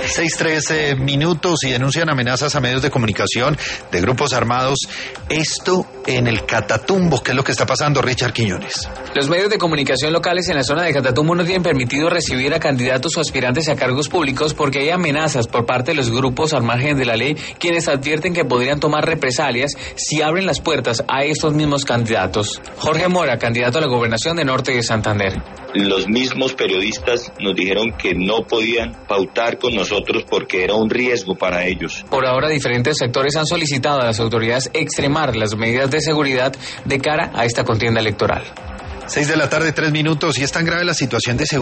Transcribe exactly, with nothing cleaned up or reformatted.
seis trece minutos y denuncian amenazas a medios de comunicación de grupos armados. Esto en el Catatumbo. ¿Qué es lo que está pasando, Richard Quiñones? Los medios de comunicación locales en la zona de Catatumbo no tienen permitido recibir a candidatos o aspirantes a cargos públicos porque hay amenazas por parte de los grupos al margen de la ley, quienes advierten que podrían tomar represalias si abren las puertas a estos mismos candidatos. Jorge Mora, candidato a la gobernación de Norte de Santander. Los mismos periodistas nos dijeron que no podían pautar con nosotros porque era un riesgo para ellos. Por ahora, diferentes sectores han solicitado a las autoridades extremar las medidas de seguridad de cara a esta contienda electoral. Seis de la tarde, tres minutos, y es tan grave la situación de seguridad